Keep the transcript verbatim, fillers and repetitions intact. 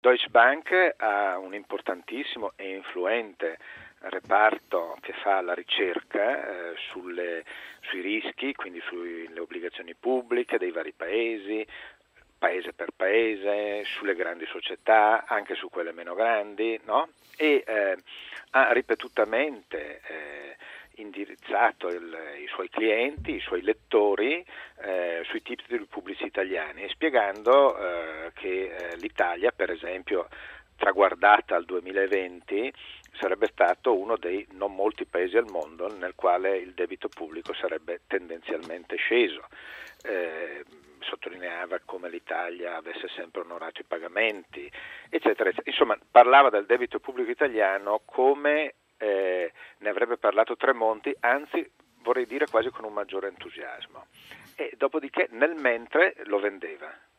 Deutsche Bank ha un importantissimo e influente reparto che fa la ricerca eh, sulle, sui rischi, quindi sulle obbligazioni pubbliche dei vari paesi, paese per paese, sulle grandi società, anche su quelle meno grandi, no? E eh, ha ripetutamente eh, indirizzato il, i suoi clienti, i suoi lettori eh, sui titoli pubblici italiani, spiegando eh, che eh, l'Italia, per esempio, traguardata al duemilaventi, sarebbe stato uno dei non molti paesi al mondo nel quale il debito pubblico sarebbe tendenzialmente sceso. Eh, sottolineava come l'Italia avesse sempre onorato i pagamenti, eccetera, eccetera. Insomma, parlava del debito pubblico italiano come eh, ne avrebbe parlato Tremonti, anzi vorrei dire quasi con un maggiore entusiasmo. E dopodiché nel mentre lo vendeva.